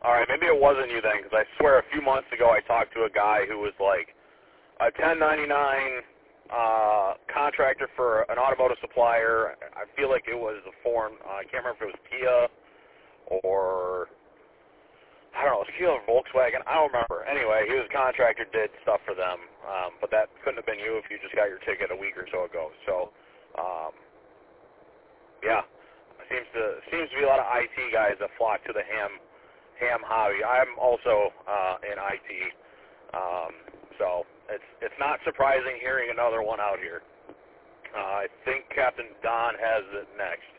All right, maybe it wasn't you then, because I swear a few months ago I talked to a guy who was like a 1099 contractor for an automotive supplier. I feel like it was a foreign, I can't remember if it was Kia or, I don't know, it was Kia or Volkswagen. I don't remember. Anyway, he was a contractor, did stuff for them, but that couldn't have been you if you just got your ticket a week or so ago. So, yeah, seems to be a lot of IT guys that flock to the ham hobby. I'm also in IT, so it's not surprising hearing another one out here. I think Captain Don has it next.